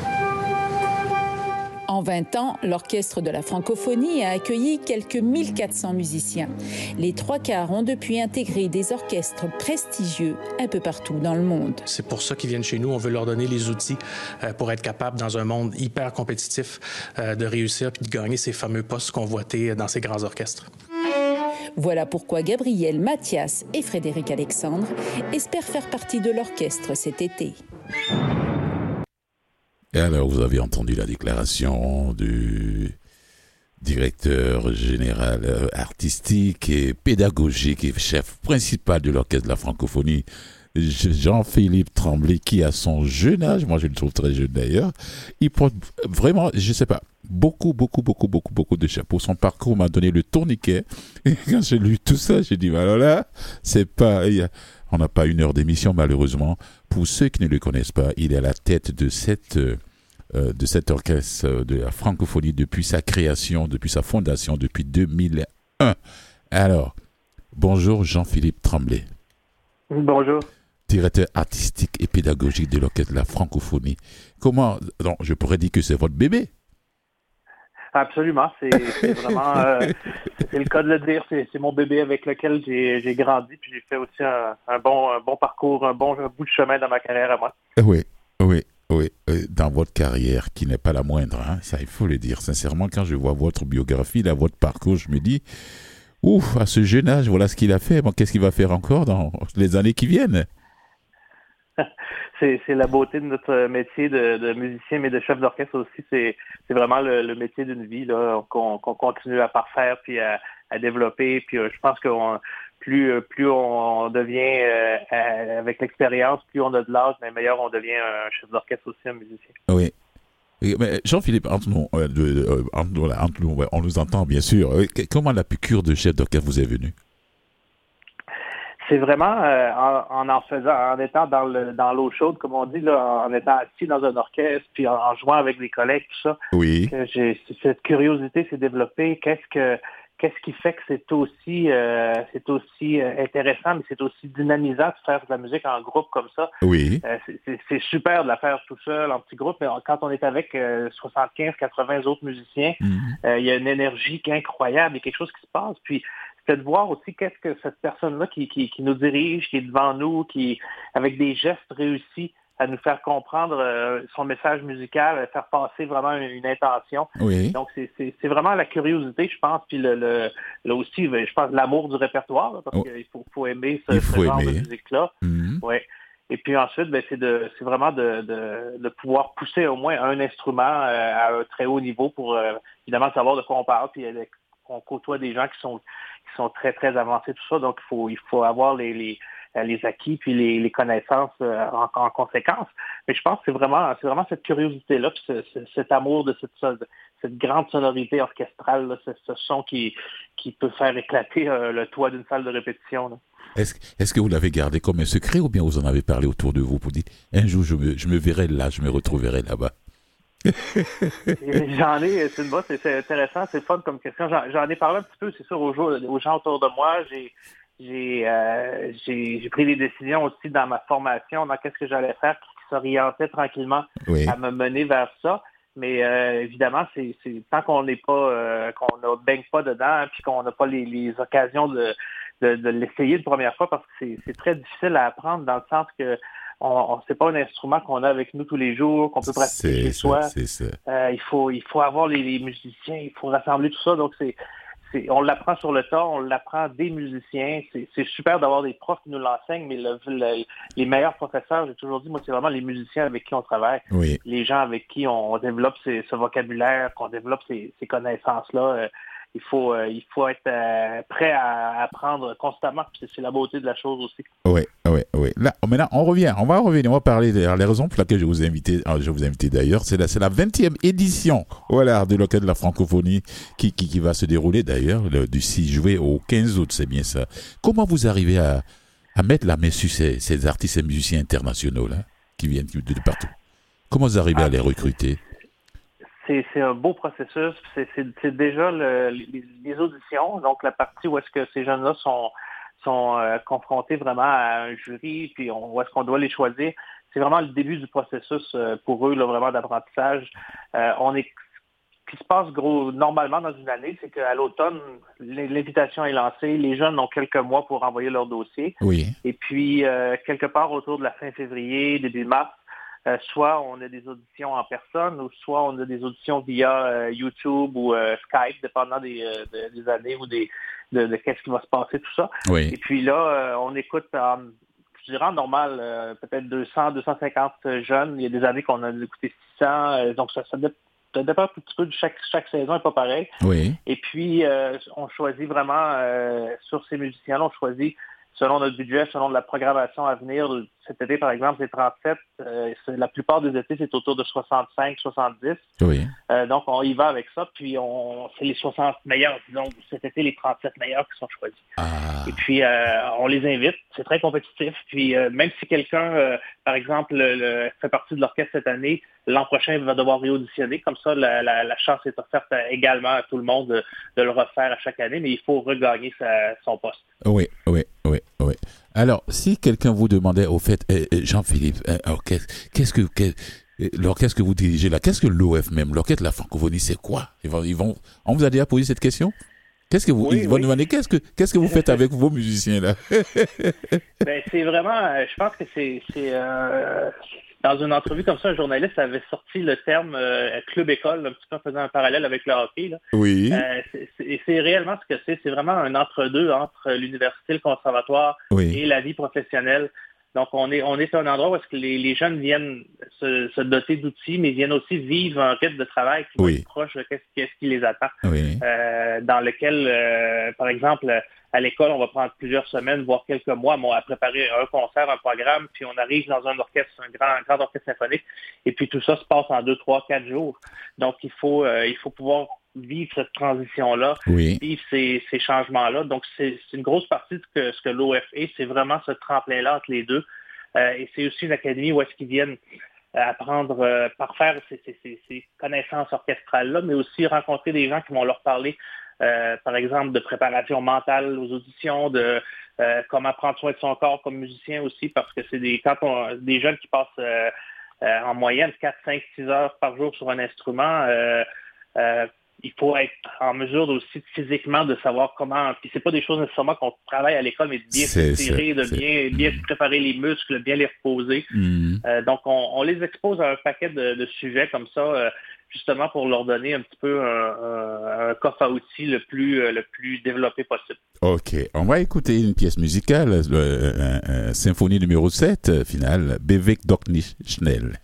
En 20 ans, l'Orchestre de la francophonie a accueilli quelques 1400 musiciens. Les 3/4 ont depuis intégré des orchestres prestigieux un peu partout dans le monde. C'est pour ça qu'ils viennent chez nous. On veut leur donner les outils pour être capables, dans un monde hyper compétitif, de réussir et de gagner ces fameux postes convoités dans ces grands orchestres. Voilà pourquoi Gabrielle, Mathias et Frédéric Alexandre espèrent faire partie de l'orchestre cet été. Et alors, vous avez entendu la déclaration du directeur général artistique et pédagogique et chef principal de l'Orchestre de la Francophonie, Jean-Philippe Tremblay, qui a son jeune âge, moi je le trouve très jeune d'ailleurs, il porte vraiment, je sais pas, beaucoup de chapeaux. Son parcours m'a donné le tourniquet. Et quand j'ai lu tout ça, j'ai dit, alors là, on n'a pas une heure d'émission malheureusement. Pour ceux qui ne le connaissent pas, il est à la tête de cet orchestre de la francophonie depuis sa création, depuis sa fondation, depuis 2001. Alors, bonjour Jean-Philippe Tremblay. Bonjour. Directeur artistique et pédagogique de l'Orchestre de la Francophonie. Comment, donc, je pourrais dire que c'est votre bébé? Absolument, c'est vraiment, c'est le cas de le dire, c'est mon bébé avec lequel j'ai grandi, puis j'ai fait aussi un bon parcours, un bout de chemin dans ma carrière à moi. Oui. Dans votre carrière, qui n'est pas la moindre, hein, ça il faut le dire. Sincèrement, quand je vois votre biographie, là, votre parcours, je me dis, ouf, à ce jeune âge, voilà ce qu'il a fait. Bon, qu'est-ce qu'il va faire encore dans les années qui viennent? C'est la beauté de notre métier de musicien, mais de chef d'orchestre aussi. C'est vraiment le métier d'une vie là, qu'on continue à parfaire puis à développer. Puis je pense que plus on devient avec l'expérience, plus on a de l'âge, mais meilleur on devient un chef d'orchestre aussi, un musicien. Oui. Mais Jean-Philippe, entre nous, on nous entend bien sûr. Comment la piqûre de chef d'orchestre vous est venue? C'est vraiment en étant dans l'eau chaude, comme on dit, là, en étant assis dans un orchestre, puis en jouant avec des collègues, tout ça. Oui. Que cette curiosité s'est développée. Qu'est-ce qui fait que c'est aussi intéressant, mais c'est aussi dynamisant de faire de la musique en groupe comme ça. Oui. C'est super de la faire tout seul, en petit groupe, mais quand on est avec 75-80 autres musiciens, il y a une énergie qui est incroyable, il y a quelque chose qui se passe. Puis c'est de voir aussi qu'est-ce que cette personne-là qui nous dirige, qui est devant nous, qui avec des gestes réussis à nous faire comprendre son message musical, à faire passer vraiment une intention. Oui. Donc, c'est vraiment la curiosité, je pense, puis là aussi, je pense, l'amour du répertoire, là, parce qu'il faut aimer ce genre de musique-là. Ouais. Et puis ensuite, c'est vraiment de pouvoir pousser au moins un instrument à un très haut niveau pour évidemment savoir de quoi on parle, puis qu'on côtoie des gens qui sont très, très avancés, tout ça. Donc, il faut avoir les acquis puis les connaissances en conséquence. Mais je pense que c'est vraiment cette curiosité-là, puis cet amour de cette grande sonorité orchestrale, là, ce son qui peut faire éclater le toit d'une salle de répétition, là. Est-ce que vous l'avez gardé comme un secret ou bien vous en avez parlé autour de vous pour dire un jour je me verrai là, je me retrouverai là-bas? C'est intéressant, c'est fun comme question. J'en ai parlé un petit peu, c'est sûr, aux gens autour de moi. J'ai pris des décisions aussi dans ma formation, dans qu'est-ce que j'allais faire, qui s'orientait tranquillement à me mener vers ça. Mais évidemment, c'est tant qu'on n'est pas, qu'on ne baigne pas dedans, puis qu'on n'a pas les occasions de l'essayer une première fois, parce que c'est très difficile à apprendre dans le sens que c'est pas un instrument qu'on a avec nous tous les jours, qu'on peut pratiquer chez soi. Il faut avoir les musiciens, il faut rassembler tout ça. Donc on l'apprend sur le tas, on l'apprend des musiciens. C'est super d'avoir des profs qui nous l'enseignent, mais les meilleurs professeurs, j'ai toujours dit, moi, c'est vraiment les musiciens avec qui on travaille. Oui. Les gens avec qui on développe ce vocabulaire, qu'on développe ces connaissances-là. Il faut être prêt à apprendre constamment. C'est la beauté de la chose aussi. Oui. Là, maintenant, on va revenir, on va parler des raisons pour lesquelles je vous ai invité d'ailleurs. C'est la 20e édition de l'Orchestre de la Francophonie qui va se dérouler d'ailleurs du 6 juillet au 15 août, c'est bien ça. Comment vous arrivez à mettre la main sur ces artistes et musiciens internationaux là, qui viennent de partout? Comment vous arrivez à les recruter? C'est un beau processus. C'est déjà les auditions, donc la partie où est-ce que ces jeunes-là sont confrontés vraiment à un jury, puis où est-ce qu'on doit les choisir. C'est vraiment le début du processus pour eux, là, vraiment d'apprentissage. Ce qui se passe normalement dans une année, c'est qu'à l'automne, l'invitation est lancée, les jeunes ont quelques mois pour envoyer leur dossier. Oui. Et puis, quelque part autour de la fin février, début mars, soit on a des auditions en personne, ou soit on a des auditions via YouTube ou Skype, dépendant des années ou de qu'est-ce qui va se passer, tout ça. Oui. Et puis là, on écoute je dirais en normal, peut-être 200, 250 jeunes. Il y a des années qu'on a écouté 600. Donc, ça dépend un petit peu de chaque saison, n'est pas pareil. Oui. Et puis, on choisit vraiment, sur ces musiciens-là, on choisit selon notre budget, selon la programmation à venir. Cet été, par exemple, les 37, la plupart des étés, c'est autour de 65, 70. Oui. Donc, on y va avec ça. Puis, c'est les 60 meilleurs. Disons, cet été, les 37 meilleurs qui sont choisis. Ah. Et puis, on les invite. C'est très compétitif. Puis, même si quelqu'un, par exemple, fait partie de l'orchestre cette année, l'an prochain, il va devoir réauditionner. Comme ça, la chance est offerte également à tout le monde de le refaire à chaque année. Mais il faut regagner son poste. Oui. Alors, si quelqu'un vous demandait, au fait, Jean-Philippe, l'orchestre que vous dirigez là, qu'est-ce que l'OF même, l'orchestre de la francophonie, c'est quoi? On vous a déjà posé cette question? Qu'est-ce que vous, ils vont demander, qu'est-ce que vous faites avec vos musiciens là? Ben, c'est vraiment, je pense que c'est dans une entrevue comme ça, un journaliste avait sorti le terme club-école, un petit peu en faisant un parallèle avec le hockey. Là. Oui. C'est réellement ce que c'est. C'est vraiment un entre-deux entre l'université, le conservatoire et la vie professionnelle. Donc, on est à un endroit où est-ce que les jeunes viennent se doter d'outils, mais viennent aussi vivre un rythme de travail qui est proche de qu'est-ce qui les attend. Oui. Dans lequel, par exemple, à l'école, on va prendre plusieurs semaines, voire quelques mois à préparer un concert, un programme, puis on arrive dans un orchestre, un grand orchestre symphonique, et puis tout ça se passe en 2, 3, 4 jours. Donc, il faut pouvoir vivre cette transition-là, vivre ces changements-là. Donc, c'est une grosse partie de ce que l'OF est, c'est vraiment ce tremplin-là entre les deux. Et c'est aussi une académie où est-ce qu'ils viennent apprendre, parfaire ces connaissances orchestrales-là, mais aussi rencontrer des gens qui vont leur parler, par exemple, de préparation mentale aux auditions, de comment prendre soin de son corps comme musicien aussi, parce que c'est des jeunes qui passent en moyenne 4, 5, 6 heures par jour sur un instrument. Il faut être en mesure aussi physiquement de savoir comment. Puis c'est pas des choses nécessairement qu'on travaille à l'école, mais de bien s'étirer, de bien se préparer les muscles, bien les reposer. Donc on les expose à un paquet de sujets comme ça, justement pour leur donner un petit peu un coffre à outils le plus développé possible. Ok, on va écouter une pièce musicale, symphonie numéro 7, finale, Beweg doch nicht schnell.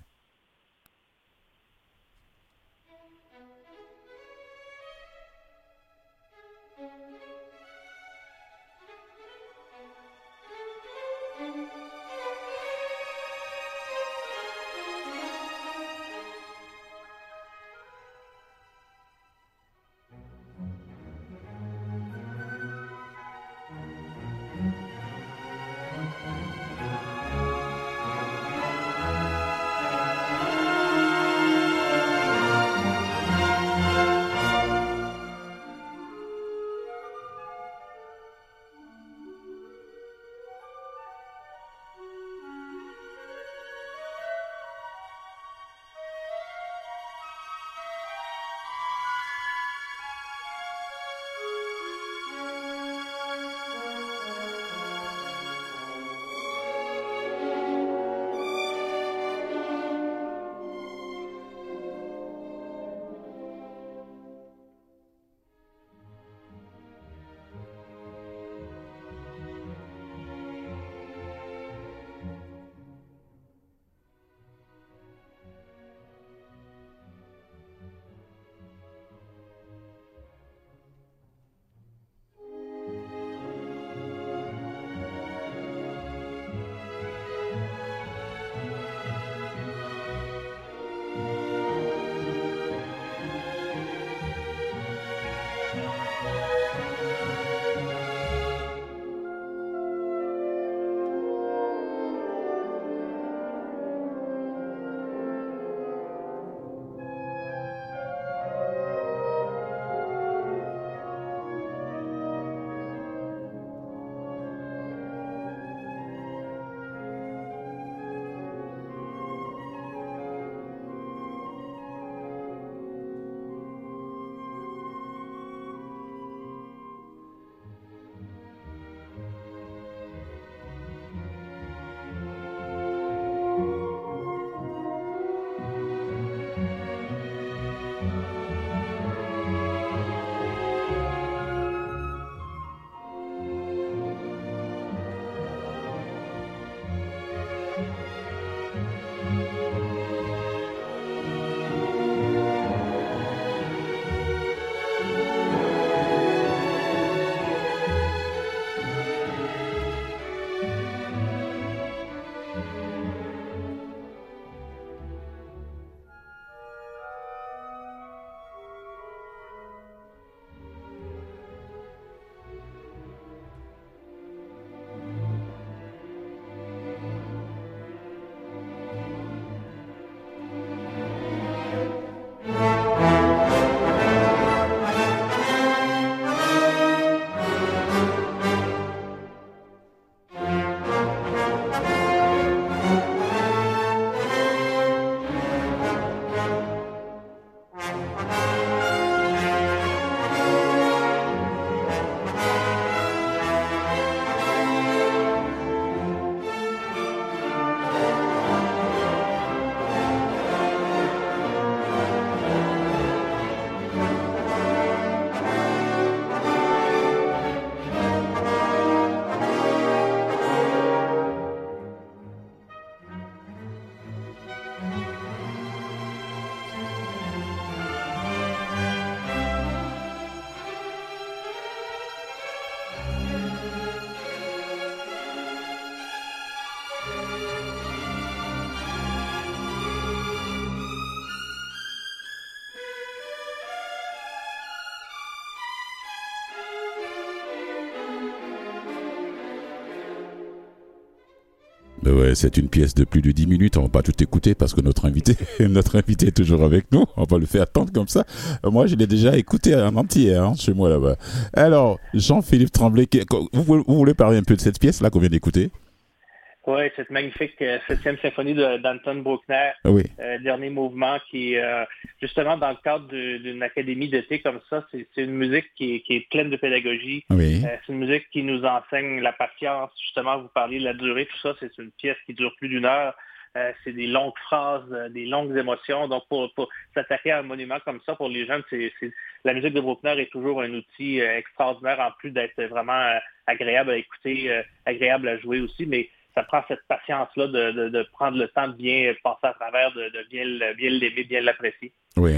Ben ouais, c'est une pièce de plus de 10 minutes. On va pas tout écouter parce que notre invité est toujours avec nous. On va le faire attendre comme ça. Moi, je l'ai déjà écouté en entier chez moi là-bas. Alors, Jean-Philippe Tremblay, vous voulez parler un peu de cette pièce là qu'on vient d'écouter? Oui, cette magnifique 7e symphonie d'Anton Bruckner, oui. Dernier mouvement, qui justement dans le cadre d'une académie d'été comme ça, c'est une musique qui est pleine de pédagogie. Oui. C'est une musique qui nous enseigne la patience. Justement, vous parliez de la durée, tout ça, c'est une pièce qui dure plus d'1 heure. C'est des longues phrases, des longues émotions. Donc, pour s'attaquer à un monument comme ça, pour les jeunes, la musique de Bruckner est toujours un outil extraordinaire, en plus d'être vraiment agréable à écouter, agréable à jouer aussi, mais ça prend cette patience-là de prendre le temps de bien passer à travers, de bien l'aimer, bien l'apprécier. Oui.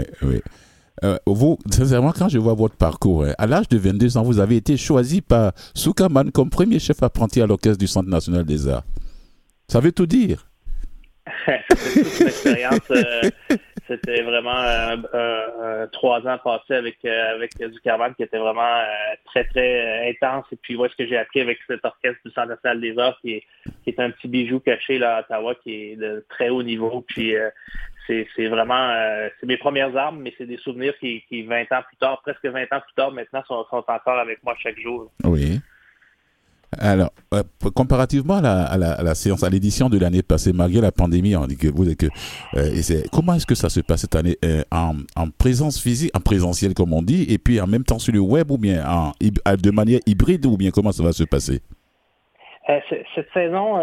Vous, sincèrement, quand je vois votre parcours, à l'âge de 22 ans, vous avez été choisi par Soukaman comme premier chef apprenti à l'Orchestre du Centre national des arts. Ça veut tout dire. C'était toute une expérience. C'était vraiment 3 ans passés avec Zuckerman qui était vraiment très, très intense. Et puis, ce que j'ai appris avec cet orchestre du Centre national des arts qui est un petit bijou caché là, à Ottawa, qui est de très haut niveau. Puis, c'est vraiment c'est mes premières armes, mais c'est des souvenirs qui 20 ans plus tard, presque 20 ans plus tard, maintenant, sont encore avec moi chaque jour. Oui. Alors, comparativement à la séance, à l'édition de l'année passée, malgré la pandémie, on dit que comment est-ce que ça se passe cette année en présence physique, en présentiel comme on dit, et puis en même temps sur le web, ou bien de manière hybride, ou bien comment ça va se passer? Cette saison,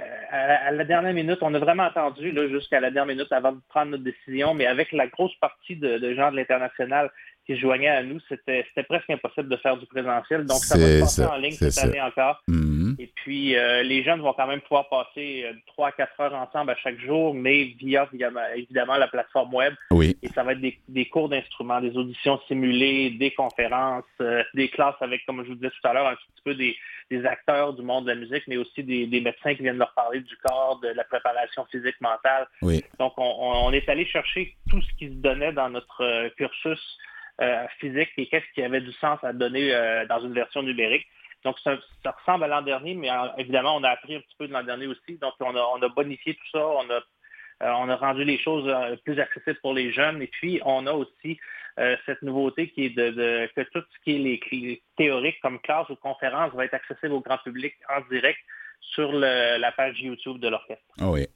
à la dernière minute, on a vraiment attendu jusqu'à la dernière minute avant de prendre notre décision, mais avec la grosse partie de gens de l'international qui se joignaient à nous, c'était presque impossible de faire du présentiel. Donc, ça va se passer en ligne cette année encore. Mm-hmm. Et puis, les jeunes vont quand même pouvoir passer 3 à 4 heures ensemble à chaque jour, mais via évidemment la plateforme web. Oui. Et ça va être des cours d'instruments, des auditions simulées, des conférences, des classes avec, comme je vous disais tout à l'heure, un petit peu des acteurs du monde de la musique, mais aussi des médecins qui viennent leur parler du corps, de la préparation physique, mentale. Oui. Donc, on est allé chercher tout ce qui se donnait dans notre cursus physique et qu'est-ce qui avait du sens à donner dans une version numérique. Donc, ça ressemble à l'an dernier, mais évidemment, on a appris un petit peu de l'an dernier aussi. Donc, on a bonifié tout ça, on a rendu les choses plus accessibles pour les jeunes. Et puis, on a aussi cette nouveauté qui est que tout ce qui est les théoriques comme classe ou conférence va être accessible au grand public en direct sur la page YouTube de l'orchestre. Ah oui.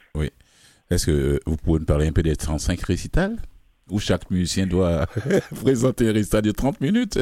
Est-ce que vous pouvez nous parler un peu des 35 récitals? Où chaque musicien doit présenter un récital de 30 minutes.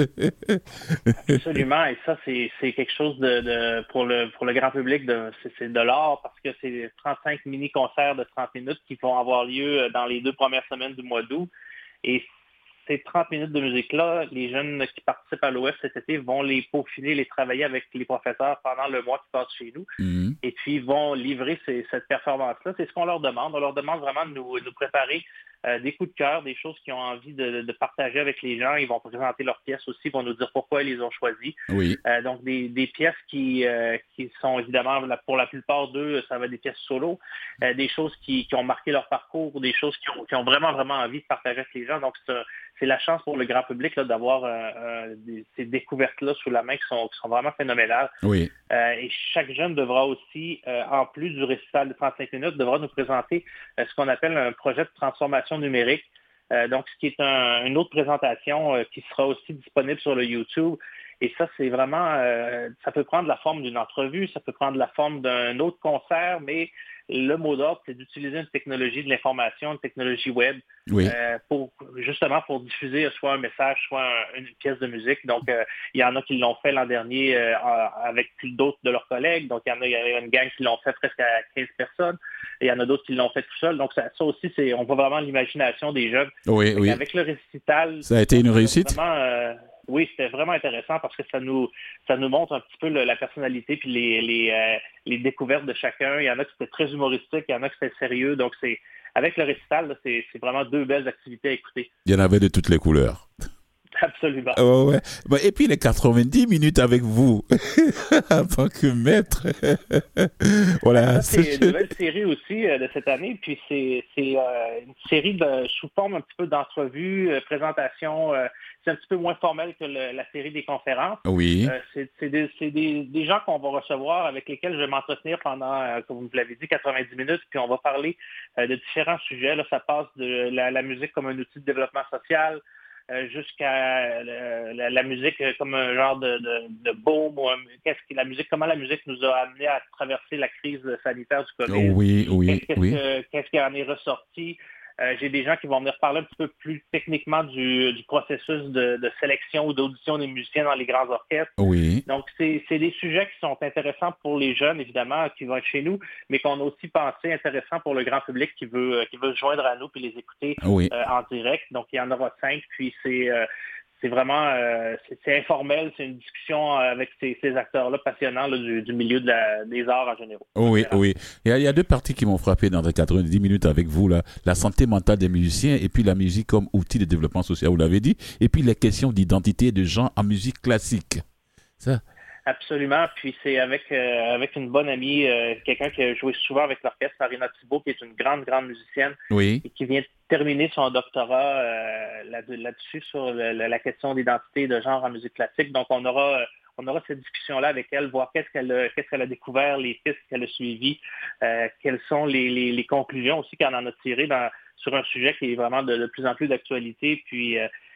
Absolument, et ça, c'est quelque chose pour le grand public, c'est de l'or, parce que c'est 35 mini-concerts de 30 minutes qui vont avoir lieu dans les 2 premières semaines du mois d'août. Et ces 30 minutes de musique-là, les jeunes qui participent à l'OF cet été vont les peaufiner, les travailler avec les professeurs pendant le mois qui passe chez nous. Mm-hmm. Et puis, vont livrer cette performance-là. C'est ce qu'on leur demande. On leur demande vraiment de nous préparer des coups de cœur, des choses qu'ils ont envie de partager avec les gens. Ils vont présenter leurs pièces aussi, ils vont nous dire pourquoi ils les ont choisies. Oui. Donc, des pièces qui sont évidemment, pour la plupart d'eux, ça va être des pièces solo, des choses qui ont marqué leur parcours, des choses qui ont vraiment, vraiment envie de partager avec les gens. Donc, c'est la chance pour le grand public là, d'avoir ces découvertes-là sous la main qui sont vraiment phénoménales. Oui. Et chaque jeune devra aussi, en plus du récital de 35 minutes, devra nous présenter ce qu'on appelle un projet de transformation numérique. Donc, ce qui est une autre présentation qui sera aussi disponible sur le YouTube. Et ça, c'est vraiment, ça peut prendre la forme d'une entrevue, ça peut prendre la forme d'un autre concert, mais le mot d'ordre, c'est d'utiliser une technologie de l'information, une technologie web, oui. pour diffuser soit un message, soit une pièce de musique. Donc, il y en a qui l'ont fait l'an dernier avec d'autres de leurs collègues. Donc, il y avait une gang qui l'ont fait presque à 15 personnes. Et il y en a d'autres qui l'ont fait tout seul. Donc, ça aussi, on voit vraiment l'imagination des jeunes. Oui, oui. Avec le récital... Ça a été une réussite? Oui, c'était vraiment intéressant parce que ça nous montre un petit peu la personnalité puis les découvertes de chacun. Il y en a qui étaient très humoristiques, il y en a qui étaient sérieux. Donc, avec le récital, là, c'est vraiment 2 belles activités à écouter. Il y en avait de toutes les couleurs. Absolument. Ouais. Et puis les 90 minutes avec vous en tant que maître. Voilà. C'est une nouvelle série aussi de cette année. Puis c'est une série sous forme un petit peu d'entrevue, présentation. C'est un petit peu moins formel que la série des conférences. Oui. C'est des gens qu'on va recevoir, avec lesquels je vais m'entretenir pendant, comme vous l'avez dit, 90 minutes. Puis on va parler de différents sujets. Là, ça passe de la musique comme un outil de développement social, jusqu'à la musique comme un genre de baume, ou comment la musique nous a amené à traverser la crise sanitaire du COVID. Oui. Qu'est-ce qui en est ressorti? J'ai des gens qui vont venir parler un petit peu plus techniquement du processus de sélection ou d'audition des musiciens dans les grands orchestres. Oui. Donc, c'est des sujets qui sont intéressants pour les jeunes, évidemment, qui vont être chez nous, mais qu'on a aussi pensé intéressant pour le grand public qui veut se joindre à nous puis les écouter en direct. Donc, il y en aura 5, puis c'est vraiment c'est informel, c'est une discussion avec ces acteurs-là passionnants là, du milieu des arts en général. Oui. Il y a 2 parties qui m'ont frappé dans les 90 minutes avec vous, là. La santé mentale des musiciens et puis la musique comme outil de développement social, vous l'avez dit, et puis les questions d'identité de gens en musique classique. Ça. Absolument. Puis c'est avec une bonne amie, quelqu'un qui a joué souvent avec l'orchestre, Marina Thibault, qui est une grande musicienne, et qui vient terminer son doctorat là-dessus sur la question d'identité de genre en musique classique. Donc on aura cette discussion-là avec elle, voir qu'est-ce qu'elle a découvert, les pistes qu'elle a suivies, quelles sont les conclusions aussi qu'elle en a tirées sur un sujet qui est vraiment de plus en plus d'actualité, puis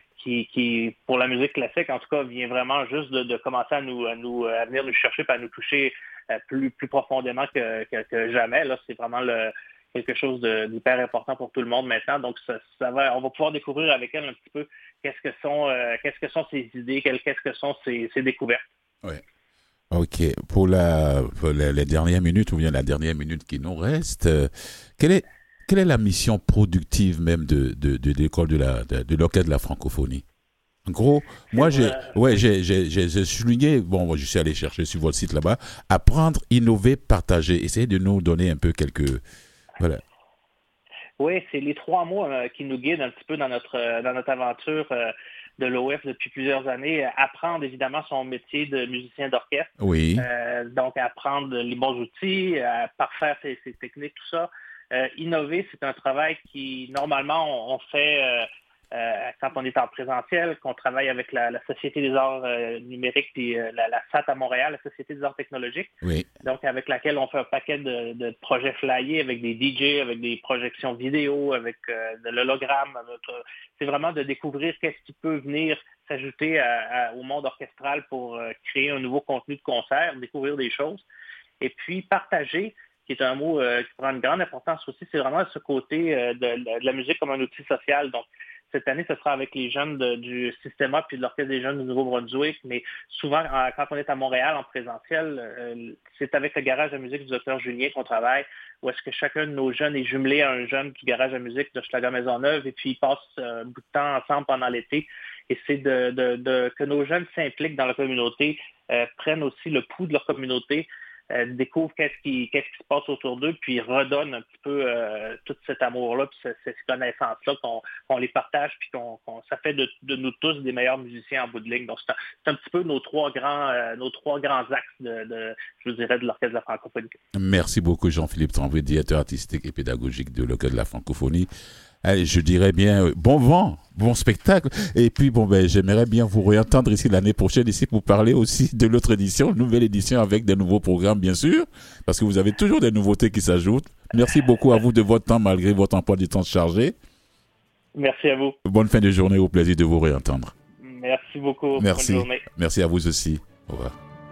qui, pour la musique classique, en tout cas, vient vraiment juste de commencer à venir nous chercher et à nous toucher plus profondément que jamais. Là, c'est vraiment quelque chose d'hyper important pour tout le monde maintenant. Donc, on va pouvoir découvrir avec elle un petit peu qu'est-ce que sont ses idées, qu'est-ce que sont ses découvertes. Oui. OK. Pour les dernières minutes, ou bien la dernière minute qui nous reste, quelle est la mission productive même de l'école de l'orchestre de la francophonie? En gros, moi, j'ai souligné, je suis allé chercher sur votre site là-bas, apprendre, innover, partager. Essayez de nous donner un peu quelques... Voilà. Oui, c'est les 3 mots qui nous guident un petit peu dans notre aventure de l'OF depuis plusieurs années. Apprendre, évidemment, son métier de musicien d'orchestre. Oui. Donc, apprendre les bons outils, parfaire ses techniques, tout ça. Innover, c'est un travail qui, normalement, on fait quand on est en présentiel, qu'on travaille avec la Société des arts numériques puis la SAT à Montréal, la Société des arts technologiques. Oui. Donc, avec laquelle on fait un paquet de projets flyés avec des DJ, avec des projections vidéo, avec de l'hologramme. C'est vraiment de découvrir qu'est-ce qui peut venir s'ajouter au monde orchestral pour créer un nouveau contenu de concert, découvrir des choses. Et puis, partager, qui est un mot qui prend une grande importance aussi, c'est vraiment ce côté de la musique comme un outil social. Donc, cette année, ce sera avec les jeunes du Systema puis de l'Orchestre des jeunes du Nouveau-Brunswick, mais souvent, quand on est à Montréal en présentiel, c'est avec le garage à musique du Dr Julien qu'on travaille, où est-ce que chacun de nos jeunes est jumelé à un jeune du garage à musique de Schlager-Maisonneuve, et puis ils passent un bout de temps ensemble pendant l'été. Et c'est que nos jeunes s'impliquent dans la communauté, prennent aussi le pouls de leur communauté, découvrent qu'est-ce qui se passe autour d'eux, puis redonnent un petit peu tout cet amour-là, puis ces connaissances-là, qu'on les partage, puis ça fait de nous tous des meilleurs musiciens en bout de ligne. Donc, c'est un petit peu nos trois grands axes, je vous dirais, de l'Orchestre de la francophonie. Merci beaucoup, Jean-Philippe Tremblay, directeur artistique et pédagogique de l'Orchestre de la francophonie. Allez, je dirais bien bon vent, bon spectacle. Et puis, j'aimerais bien vous réentendre ici l'année prochaine, ici pour parler aussi de l'autre édition, nouvelle édition avec des nouveaux programmes, bien sûr, parce que vous avez toujours des nouveautés qui s'ajoutent. Merci beaucoup à vous de votre temps, malgré votre emploi du temps chargé. Merci à vous. Bonne fin de journée, au plaisir de vous réentendre. Merci beaucoup. Merci. Bonne journée. Merci à vous aussi. Au revoir.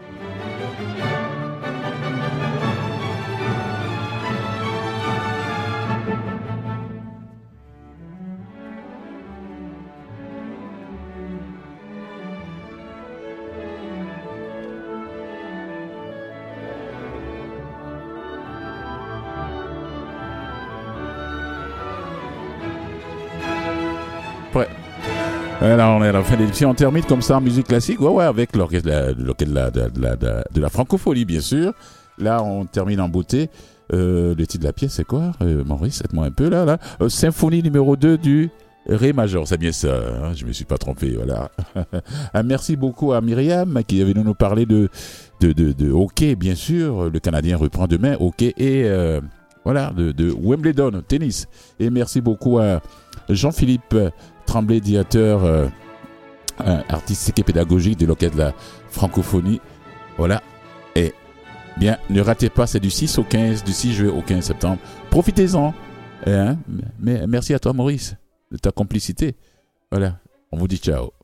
Ouais. Alors, on est à la fin de l'émission. On termine comme ça en musique classique. Ouais, avec l'orchestre de la francophonie, bien sûr. Là, on termine en beauté. Le titre de la pièce, c'est quoi, Maurice? Aide-moi un peu, là. Symphonie numéro 2 du Ré majeur, c'est bien ça, hein, je me suis pas trompé, voilà. Merci beaucoup à Myriam qui est venue nous parler de hockey, bien sûr. Le Canadien reprend demain, hockey et de Wimbledon, tennis. Et merci beaucoup à Jean-Philippe Tremblay, directeur artistique et pédagogique de l'Orchestre de la Francophonie. Voilà. Et bien, ne ratez pas, c'est du 6 juillet au 15 septembre. Profitez-en. Mais merci à toi, Maurice, de ta complicité. Voilà, on vous dit ciao.